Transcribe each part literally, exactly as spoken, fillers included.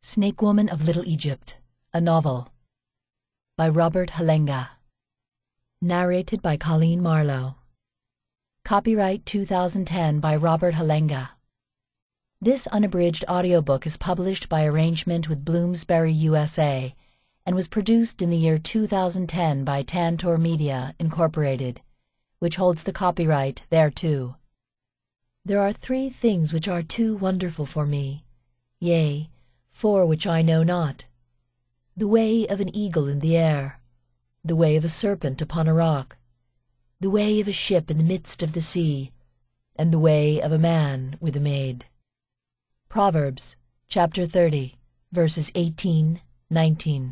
Snake Woman of Little Egypt, a novel, by Robert Halenga. Narrated by Colleen Marlowe. Copyright two thousand ten by Robert Halenga. This unabridged audiobook is published by arrangement with Bloomsbury U S A and was produced in the year two thousand ten by Tantor Media, Incorporated, which holds the copyright thereto. There are three things which are too wonderful for me, yea, four which I know not: the way of an eagle in the air, the way of a serpent upon a rock, the way of a ship in the midst of the sea, and the way of a man with a maid. Proverbs chapter thirty, verses eighteen, nineteen.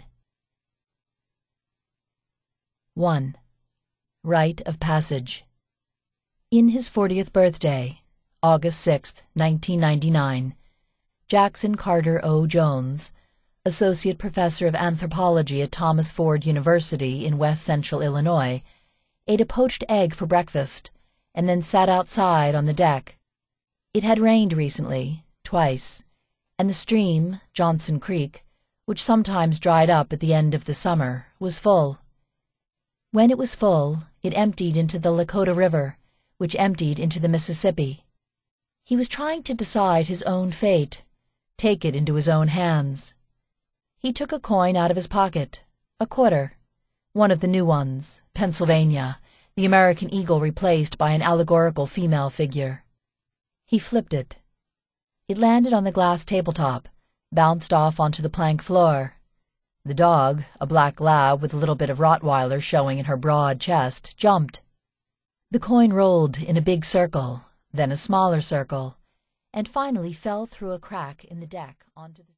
one. Rite of Passage. In his fortieth birthday, August sixth, nineteen ninety-nine, Jackson Carter O. Jones, Associate Professor of Anthropology at Thomas Ford University in West Central Illinois, ate a poached egg for breakfast and then sat outside on the deck. It had rained recently, twice, and the stream, Johnson Creek, which sometimes dried up at the end of the summer, was full. When it was full, it emptied into the Lakota River, which emptied into the Mississippi. He was trying to decide his own fate, take it into his own hands. He took a coin out of his pocket, a quarter, one of the new ones, Pennsylvania, the American eagle replaced by an allegorical female figure. He flipped it. It landed on the glass tabletop, bounced off onto the plank floor. The dog, a black lab with a little bit of Rottweiler showing in her broad chest, jumped. The coin rolled in a big circle, then a smaller circle, and finally fell through a crack in the deck onto the